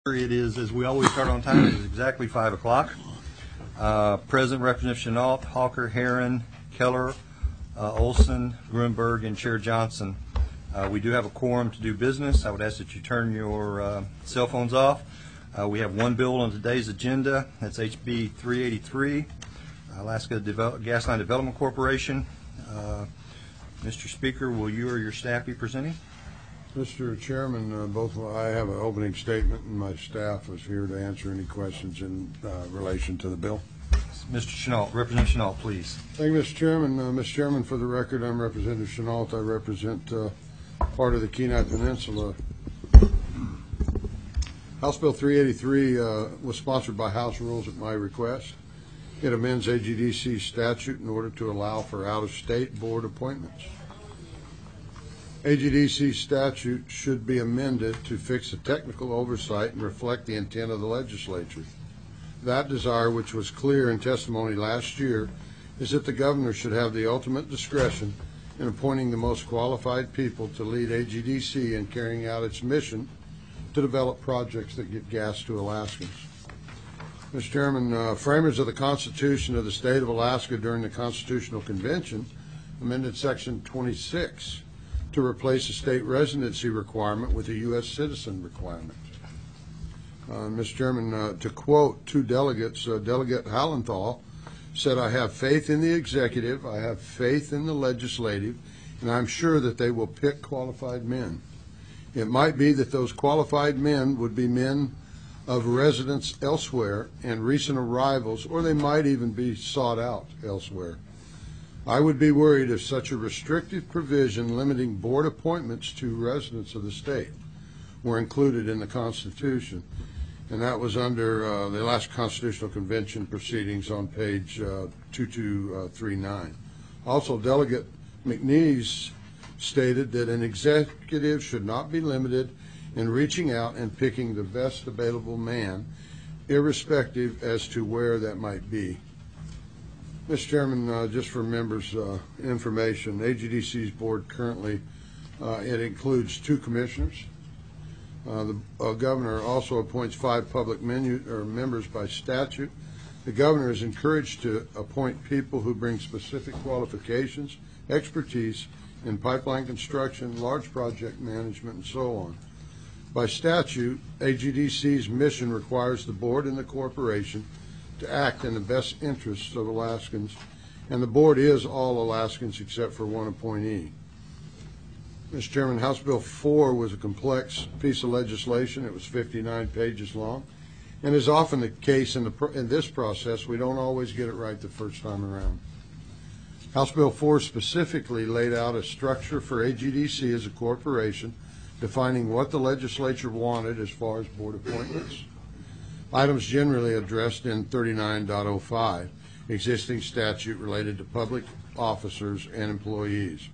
It is, as we always start on time, it is exactly 5 o'clock. President, Representative Chenault, Hawker, Herron, Keller, Olson, Grunberg, and Chair Johnson. We do have a quorum to do business. I would ask that you turn your cell phones off. We have one bill on today's agenda. That's HB 383, Alaska Gasline Development Corporation. Mr. Speaker, will you or your staff be presenting? Mr. Chairman, I have an opening statement, and my staff is here to answer any questions in relation to the bill. Mr. Chenault, Representative Chenault, please. Thank you, Mr. Chairman. Mr. Chairman, for the record, I'm Representative Chenault. I represent part of the Kenai Peninsula. House Bill 383 was sponsored by House Rules at my request. It amends AGDC statute in order to allow for out-of-state board appointments. AGDC statute should be amended to fix the technical oversight and reflect the intent of the legislature. That desire, which was clear in testimony last year, is that the governor should have the ultimate discretion in appointing the most qualified people to lead AGDC in carrying out its mission to develop projects that get gas to Alaskans. Mr. Chairman, framers of the Constitution of the state of Alaska during the Constitutional Convention amended Section 26 to replace a state residency requirement with a U.S. citizen requirement. Mr. Chairman, to quote two delegates, Delegate Hallenthal said, "I have faith in the executive, I have faith in the legislative, and I'm sure that they will pick qualified men. It might be that those qualified men would be men of residence elsewhere and recent arrivals, or they might even be sought out elsewhere. I would be worried if such a restrictive provision limiting board appointments to residents of the state were included in the Constitution." And that was under the Alaska Constitutional Convention proceedings on page 2239. Also, Delegate McNeese stated that an executive should not be limited in reaching out and picking the best available man, irrespective as to where that might be. Mr. Chairman, just for members' information, AGDC's board currently, it includes 2 commissioners. The governor also appoints 5 public members by statute. The governor is encouraged to appoint people who bring specific qualifications, expertise in pipeline construction, large project management, and so on. By statute, AGDC's mission requires the board and the corporation to act in the best interests of Alaskans, and the board is all Alaskans except for one appointee. Mr. Chairman, House Bill 4 was a complex piece of legislation. It was 59 pages long, and as often the case in this process, we don't always get it right the first time around. House Bill 4 specifically laid out a structure for AGDC as a corporation, defining what the legislature wanted as far as board appointments. Items generally addressed in 39.05, existing statute related to public officers and employees.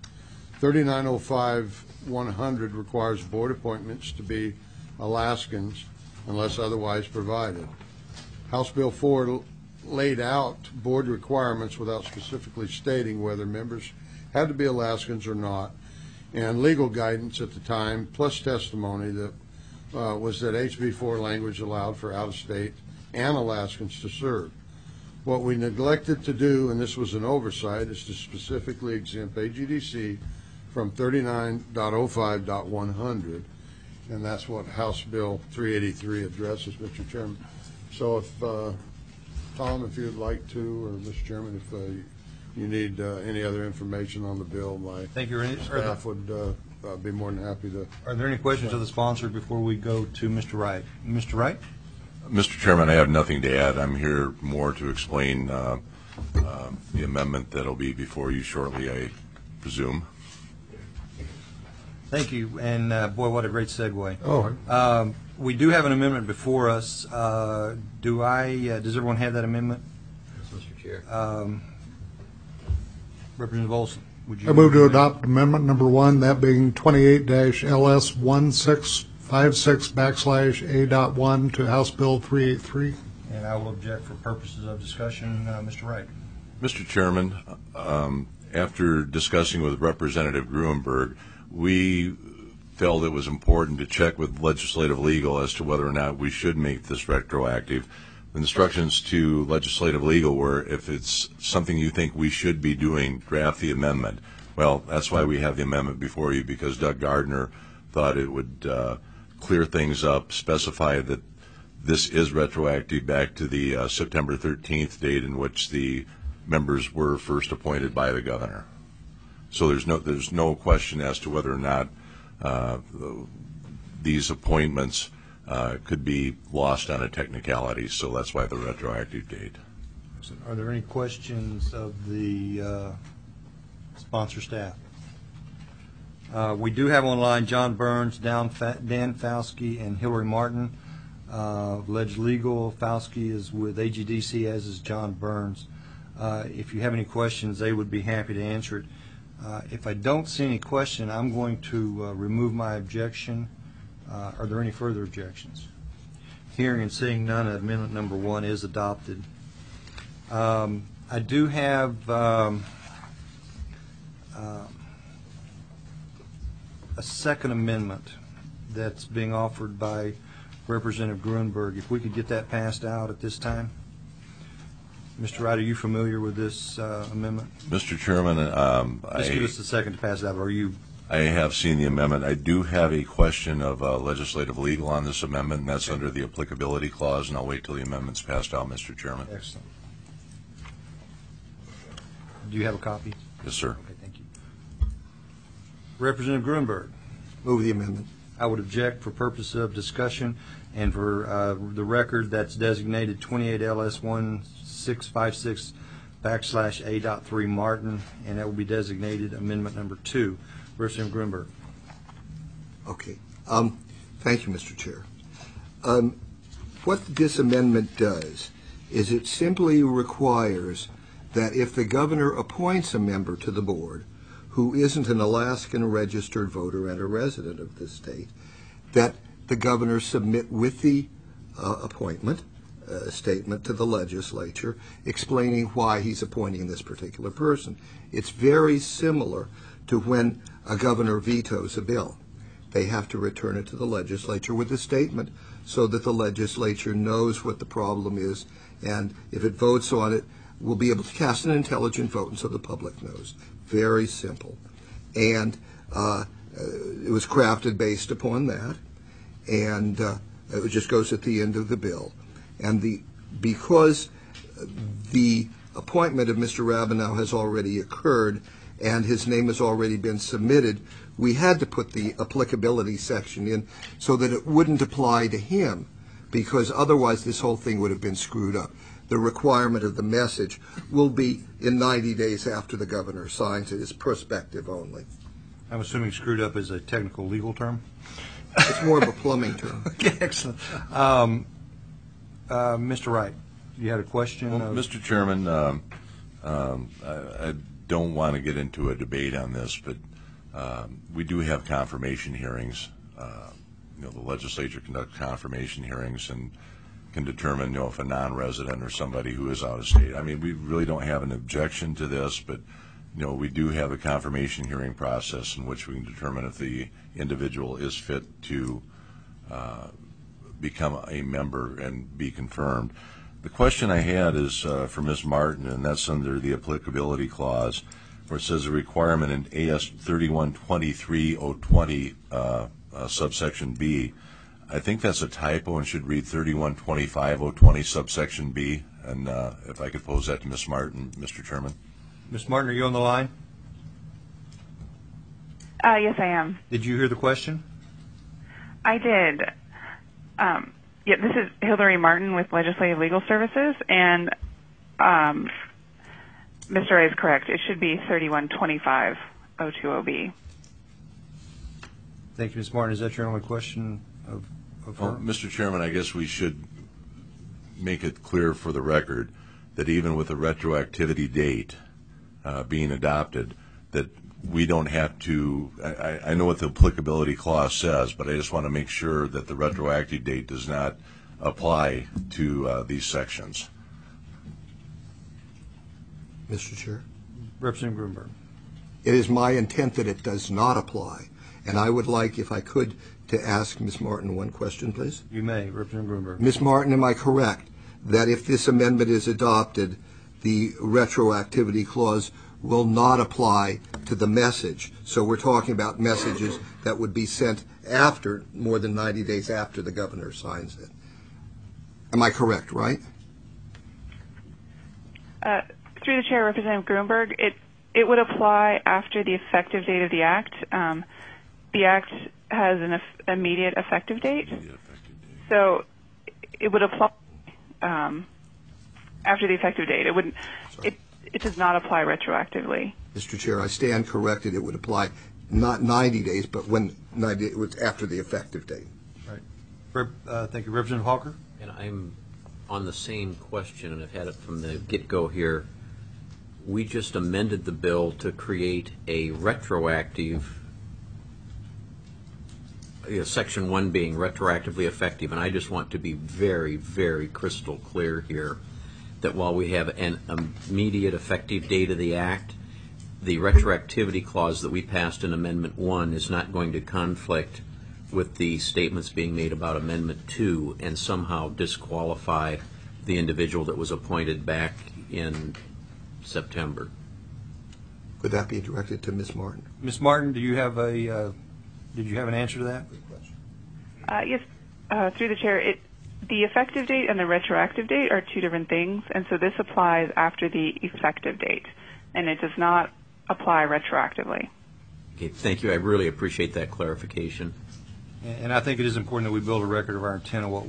39.05.100 requires board appointments to be Alaskans unless otherwise provided. House Bill 4 laid out board requirements without specifically stating whether members had to be Alaskans or not, and legal guidance at the time, plus testimony that was that HB 4 language allowed for out-of-state and Alaskans to serve. What we neglected to do, and this was an oversight, is to specifically exempt AGDC from 39.05.100, and that's what House Bill 383 addresses, Mr. Chairman. So if, Tom, if you'd like to, or Mr. Chairman, if you need any other information on the bill, my staff would be more than happy to. Are there any questions of the sponsor before we go to Mr. Wright? Mr. Wright? Mr. Chairman, I have nothing to add. I'm here more to explain the amendment that will be before you shortly, I presume. Thank you, and boy, what a great segue. Oh. We do have an amendment before us. Does everyone have that amendment? Yes, Mr. Chair. Representative Olson, would you? I move to adopt amendment number 1, that being 28-LS1656/A.1 to House Bill 383. And I will object for purposes of discussion. Mr. Wright. Mr. Chairman, after discussing with Representative Grunberg, we felt it was important to check with legislative legal as to whether or not we should make this retroactive. The instructions to legislative legal were, if it's something you think we should be doing, draft the amendment. Well, that's why we have the amendment before you, because Doug Gardner thought it would clear things up, specify that this is retroactive back to the September 13th date in which the members were first appointed by the governor. So there's no question as to whether or not these appointments could be lost on a technicality. So that's why the retroactive date. Are there any questions of the sponsor staff? We do have online John Burns, Dan Fauske, and Hillary Martin. Ledge Legal, Fauske is with AGDC, as is John Burns. If you have any questions, they would be happy to answer it. If I don't see any question, I'm going to remove my objection. Are there any further objections? Hearing and seeing none, amendment number 1 is adopted. I do have a second amendment that's being offered by Representative Grunberg. If we could get that passed out at this time. Mr. Wright, are you familiar with this amendment? Mr. Chairman, Just give us a second to pass it out. Are you? I have seen the amendment. I do have a question of legislative legal on this amendment, and that's under the applicability clause, and I'll wait till the amendment's passed out, Mr. Chairman. Excellent. Do you have a copy? Yes, sir. Okay, thank you. Representative Grunberg. Move the amendment. I would object for purpose of discussion, and for the record, that's designated 28 LS 1656/A.3 Martin, and that will be designated amendment number 2. Representative Grunberg. Okay. Thank you, Mr. Chair. What this amendment does is it simply requires that if the governor appoints a member to the board who isn't an Alaskan registered voter and a resident of the state, that the governor submit with the appointment a statement to the legislature explaining why he's appointing this particular person. It's very similar to when a governor vetoes a bill. They have to return it to the legislature with a statement so that the legislature knows what the problem is, and if it votes on it, will be able to cast an intelligent vote, and so the public knows. Very simple. And it was crafted based upon that, and it just goes at the end of the bill. And because the appointment of Mr. Rabenau has already occurred and his name has already been submitted, we had to put the applicability section in so that it wouldn't apply to him, because otherwise this whole thing would have been screwed up. The requirement of the message will be in 90 days after the governor signs it. It's prospective only. I'm assuming screwed up is a technical legal term? It's more of a plumbing term. Okay, excellent. Mr. Wright, you had a question? Well, Mr. Chairman, I don't want to get into a debate on this, but we do have confirmation hearings. The legislature conducts confirmation hearings and can determine, if a non-resident or somebody who is out of state. I mean, we really don't have an objection to this, but we do have a confirmation hearing process in which we can determine if the individual is fit to become a member and be confirmed. The question I had is for Ms. Martin, and that's under the applicability clause, where it says a requirement in AS 3123.020 subsection B. I think that's a typo and should read 3125.020 subsection B. And if I could pose that to Ms. Martin, Mr. Chairman. Ms. Martin, are you on the line? Yes, I am. Did you hear the question? I did. Yeah, this is Hillary Martin with Legislative Legal Services, and Mr. Ray is correct. It should be 3125.020B. Thank you, Ms. Martin. Is that your only question of her? Well, Mr. Chairman, I guess we should make it clear for the record that even with the retroactivity date being adopted, that we don't have to, I know what the applicability clause says, but I just want to make sure that the retroactive date does not apply to these sections. Mr. Chair? Representative Grunberg. It is my intent that it does not apply. And I would like, if I could, to ask Ms. Martin one question, please. You may, Representative Grunberg. Ms. Martin, am I correct that if this amendment is adopted, the retroactivity clause will not apply to the message? So we're talking about messages that would be sent after, more than 90 days after the governor signs it. Am I correct, right? Through the chair, Representative Grunberg, it would apply after the effective date of the act. The act has an immediate effective date, so it would apply after the effective date. It wouldn't. It does not apply retroactively. Mr. Chair, I stand corrected. It would apply not 90 days, but when 90 it was after the effective date. Right. Thank you, Representative Hawker. And I'm on the same question, and I've had it from the get-go here. We just amended the bill to create a retroactive, Section 1 being retroactively effective, and I just want to be very, very crystal clear here that while we have an immediate effective date of the act, the retroactivity clause that we passed in Amendment 1 is not going to conflict with the statements being made about Amendment 2 and somehow disqualify the individual that was appointed back in September. Could that be directed to Ms. Martin? Ms. Martin, do you have did you have an answer to that? Yes, through the chair, the effective date and the retroactive date are two different things, and so this applies after the effective date, and it does not apply retroactively. Okay, thank you. I really appreciate that clarification. And I think it is important that we build a record of our intent of what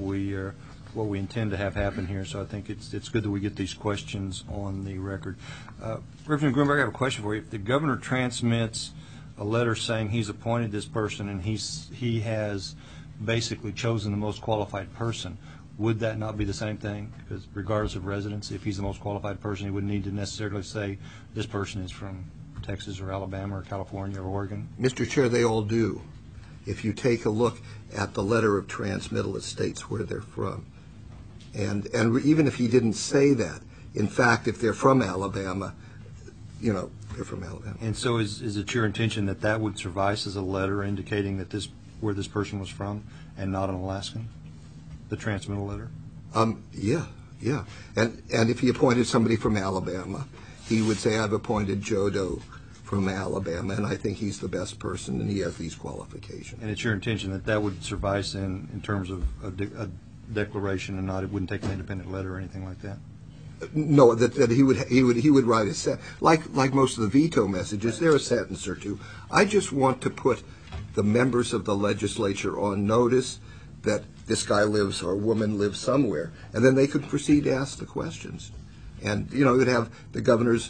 we intend to have happen here. So I think it's good that we get these questions on the record. Representative Grunberg, I have a question for you. If the governor transmits a letter saying he's appointed this person and he has basically chosen the most qualified person, would that not be the same thing? Because regardless of residency, if he's the most qualified person, he wouldn't need to necessarily say this person is from Texas or Alabama or California or Oregon. Mr. Chair, they all do. If you take a look at the letter of transmittal, it states where they're from. And even if he didn't say that, in fact, if they're from Alabama, they're from Alabama. And so is it your intention that that would suffice as a letter indicating that where this person was from and not an Alaskan, the transmittal letter? Yeah. And if he appointed somebody from Alabama, he would say, I've appointed Joe Doe from Alabama, and I think he's the best person, and he has these qualifications. And it's your intention that that would suffice in terms of a declaration and it wouldn't take an independent letter or anything like that? No, that he would write a sentence. Like most of the veto messages, they're a sentence or two. I just want to put the members of the legislature on notice that this guy lives or woman lives somewhere, and then they could proceed to ask the questions. And, it would have the governor's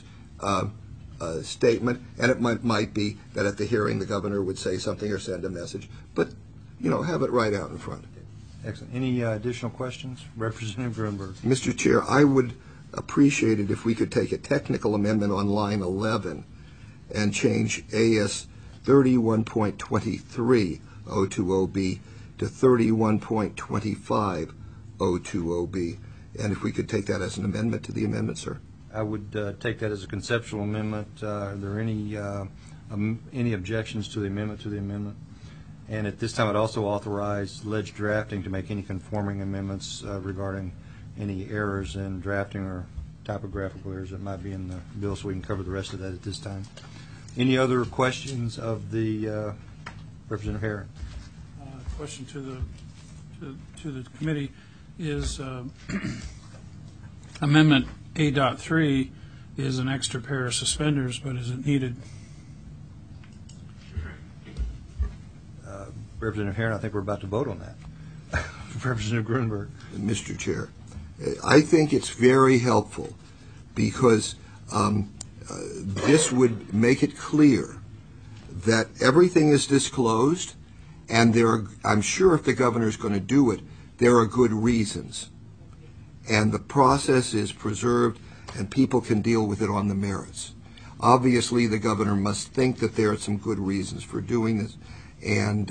statement, and it might be that at the hearing the governor would say something or send a message, but, have it right out in front. Excellent. Any additional questions? Representative Grunberg. Mr. Chair, I would appreciate it if we could take a technical amendment on line 11 and change AS 31.23 020B to 31.25 020B. And if we could take that as an amendment to the amendment, sir. I would take that as a conceptual amendment. Are there any objections to the amendment? And at this time, I'd also authorize ledge drafting to make any conforming amendments regarding any errors in drafting or typographical errors that might be in the bill, so we can cover the rest of that at this time. Any other questions of the Representative Herron? Question to the committee is Amendment A.3 is an extra pair of suspenders, but is it needed? Representative Herron, I think we're about to vote on that. Representative Grunberg. Mr. Chair, I think it's very helpful because this would make it clear that everything is disclosed, and I'm sure if the governor is going to do it, there are good reasons. And the process is preserved, and people can deal with it on the merits. Obviously, the governor must think that there are some good reasons for doing this, and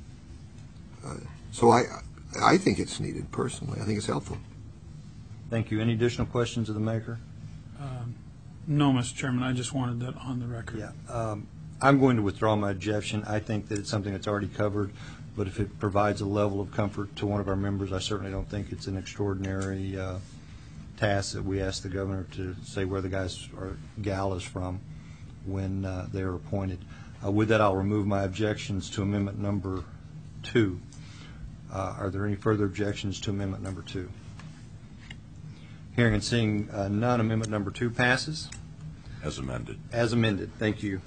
so I think it's needed personally. I think it's helpful. Thank you. Any additional questions of the maker? No, Mr. Chairman. I just wanted that on the record. Yeah. I'm going to withdraw my objection. I think that it's something that's already covered, but if it provides a level of comfort to one of our members, I certainly don't think it's an extraordinary task that we ask the governor to say where the guys or gal is from when they're appointed. With that, I'll remove my objections to amendment number 2. Are there any further objections to amendment number 2? Hearing and seeing none, amendment number 2 passes. As amended. As amended. Thank you.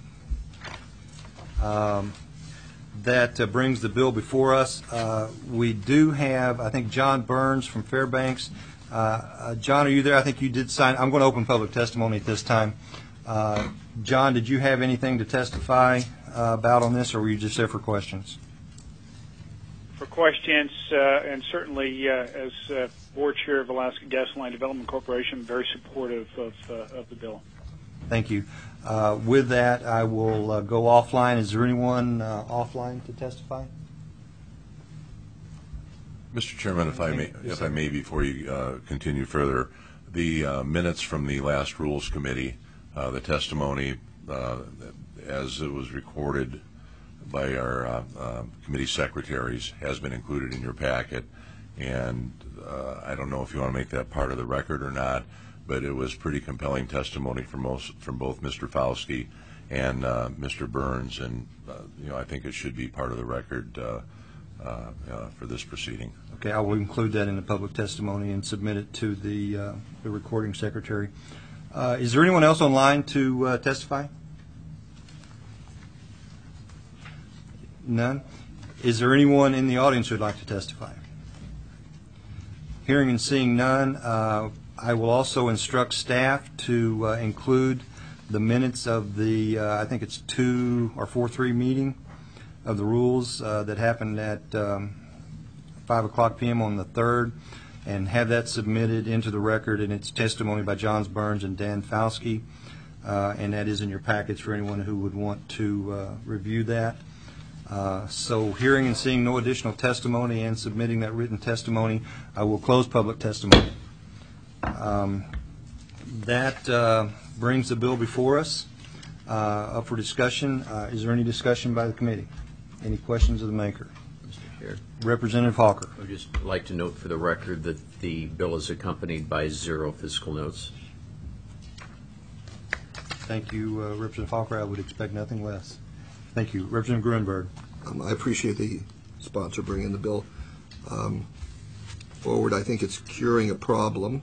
That brings the bill before us. We do have, I think, John Burns from Fairbanks. John, are you there? I think you did sign. I'm going to open public testimony at this time. John, did you have anything to testify about on this, or were you just there for questions? For questions, and certainly as board chair of Alaska Gasoline Development Corporation, very supportive of the bill. Thank you. With that, I will go offline. Is there anyone offline to testify? Mr. Chairman, if I may, before you continue further, the minutes from the last Rules Committee, the testimony as it was recorded by our committee secretaries has been included in your packet, and I don't know if you want to make that part of the record or not, but it was pretty compelling testimony from both Mr. Fauske and Mr. Burns, and I think it should be part of the record for this proceeding. Okay, I will include that in the public testimony and submit it to the recording secretary. Is there anyone else online to testify? None. Is there anyone in the audience who would like to testify? Hearing and seeing none, I will also instruct staff to include the minutes of the, I think it's 2 or 4-3 meeting of the rules that happened at 5 o'clock p.m. on the 3rd, and have that submitted into the record in its testimony by John Burns and Dan Fauske, and that is in your packets for anyone who would want to review that. So hearing and seeing no additional testimony and submitting that written testimony, I will close public testimony. That brings the bill before us up for discussion. Is there any discussion by the committee? Any questions of the maker? Mr. Chair, Representative Hawker. I would just like to note for the record that the bill is accompanied by 0 fiscal notes. Thank you, Representative Hawker. I would expect nothing less. Thank you. Representative Grunberg. I appreciate the sponsor bringing the bill forward. I think it's curing a problem,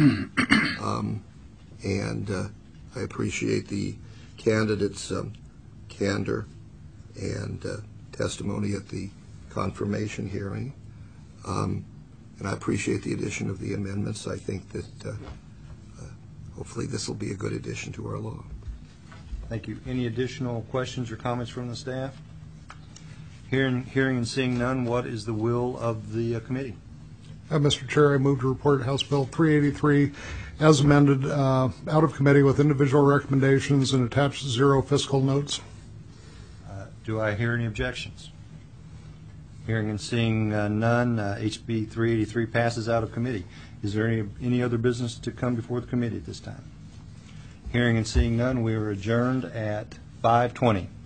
and I appreciate the candidates' candor and testimony at the confirmation hearing, and I appreciate the addition of the amendments. I think that hopefully this will be a good addition to our law. Thank you. Any additional questions or comments from the staff? Hearing and seeing none, what is the will of the committee? Mr. Chair, I move to report House Bill 383 as amended out of committee with individual recommendations and attached 0 fiscal notes. Do I hear any objections? Hearing and seeing none, HB 383 passes out of committee. Is there any other business to come before the committee at this time? Hearing and seeing none, we are adjourned at 5:20.